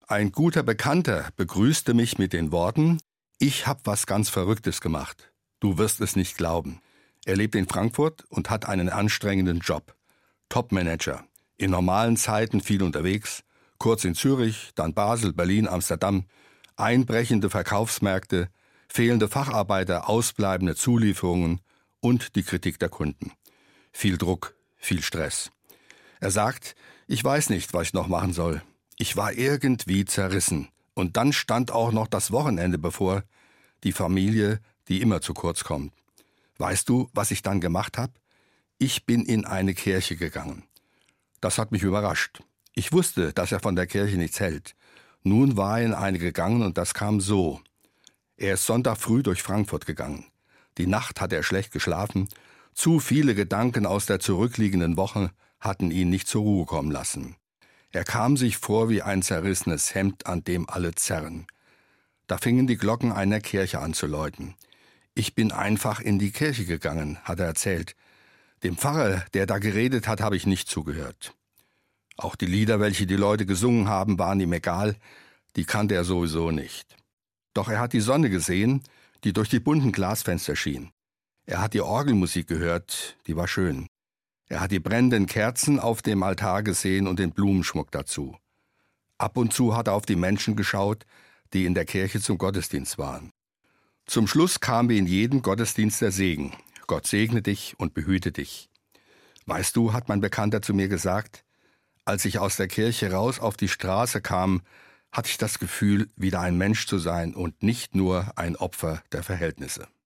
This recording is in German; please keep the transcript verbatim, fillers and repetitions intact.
Ein guter Bekannter begrüßte mich mit den Worten: Ich hab was ganz Verrücktes gemacht. Du wirst es nicht glauben. Er lebt in Frankfurt und hat einen anstrengenden Job. Topmanager. In normalen Zeiten viel unterwegs. Kurz in Zürich, dann Basel, Berlin, Amsterdam. Einbrechende Verkaufsmärkte, fehlende Facharbeiter, ausbleibende Zulieferungen und die Kritik der Kunden. Viel Druck, viel Stress. Er sagt, ich weiß nicht, was ich noch machen soll. Ich war irgendwie zerrissen. Und dann stand auch noch das Wochenende bevor. Die Familie, die immer zu kurz kommt. Weißt du, was ich dann gemacht habe? Ich bin in eine Kirche gegangen. Das hat mich überrascht. Ich wusste, dass er von der Kirche nichts hält. Nun war er in eine gegangen und das kam so. Er ist Sonntag früh durch Frankfurt gegangen. Die Nacht hat er schlecht geschlafen. Zu viele Gedanken aus der zurückliegenden Woche hatten ihn nicht zur Ruhe kommen lassen. Er kam sich vor wie ein zerrissenes Hemd, an dem alle zerren. Da fingen die Glocken einer Kirche an zu läuten. Ich bin einfach in die Kirche gegangen, hat er erzählt. Dem Pfarrer, der da geredet hat, habe ich nicht zugehört. Auch die Lieder, welche die Leute gesungen haben, waren ihm egal. Die kannte er sowieso nicht. Doch er hat die Sonne gesehen, die durch die bunten Glasfenster schien. Er hat die Orgelmusik gehört, die war schön. Er hat die brennenden Kerzen auf dem Altar gesehen und den Blumenschmuck dazu. Ab und zu hat er auf die Menschen geschaut, die in der Kirche zum Gottesdienst waren. Zum Schluss kam wie in jedem Gottesdienst der Segen. Gott segne dich und behüte dich. Weißt du, hat mein Bekannter zu mir gesagt, als ich aus der Kirche raus auf die Straße kam, hatte ich das Gefühl, wieder ein Mensch zu sein und nicht nur ein Opfer der Verhältnisse.